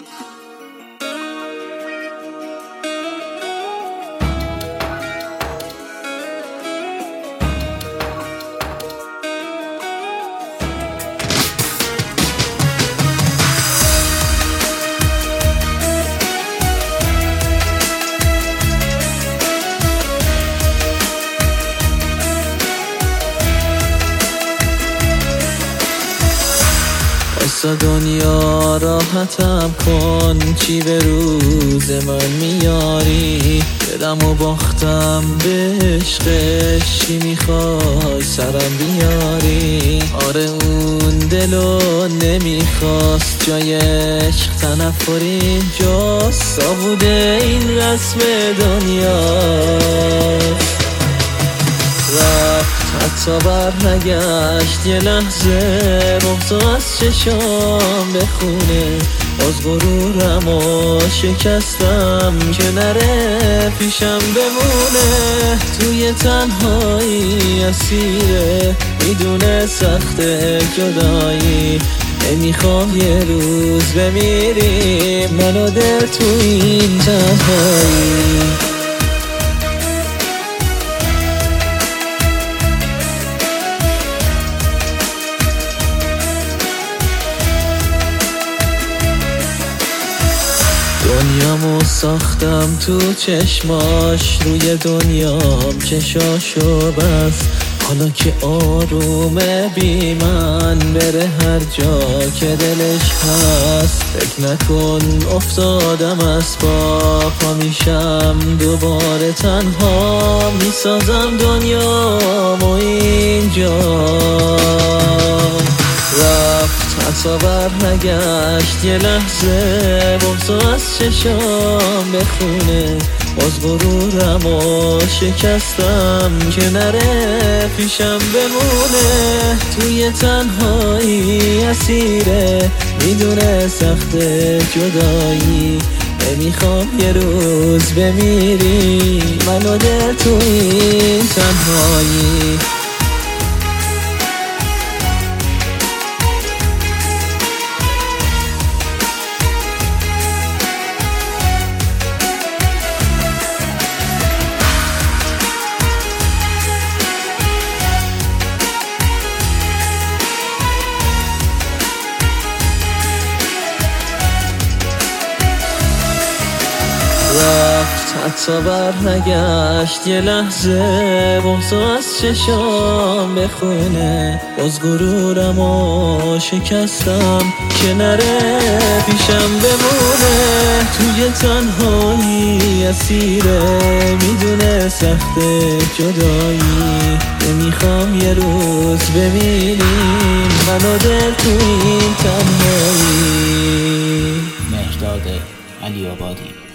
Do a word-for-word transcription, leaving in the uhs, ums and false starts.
واسه دنیا راحتم کن، چی به روز من میاری؟ دلم و باختم به عشقش، چی میخوای سرم بیاری؟ آره اون دلو نمیخواست، جای عشق تنفر اینجاست، بوده این رسم دنیاست. رفت حتی بر نگشت، یه لحظه بغضو از چشام بخونه، باز غرورم و شکستم که نره پیشم بمونه. توی تنهایی اسیره، میدونه سخت جدایی، نمیخوام یه روز بمیری منو دل تو این تنهایی. دنیامو ساختم تو چشماش، روی دنیام چشاشو بس، حالا که آرومه بی من بره هر جا که دلش هست. فکر نکن افتادم از پا، پا میشم دوباره تنها، میسازم دنیامو اینجا. رفت حتی بر نگشت، یه لحظه بغضو از چشام بخونه، باز غرورم و شکستم که نره پیشم بمونه. توی تنهایی اسیره، میدونه سخت جدایی، نمیخوام یه روز بمیری منو دل تو این تنهایی. رفت حتی بر نگشت، یه لحظه بغضو از چشام بخونه، باز غرورم و شکستم که نره پیشم بمونه. توی تنهایی اسیره، میدونه سخت جدایی، نمیخوام یه روز بمیریم منو دل تو این تنهایی. مهرداد علی آبادی.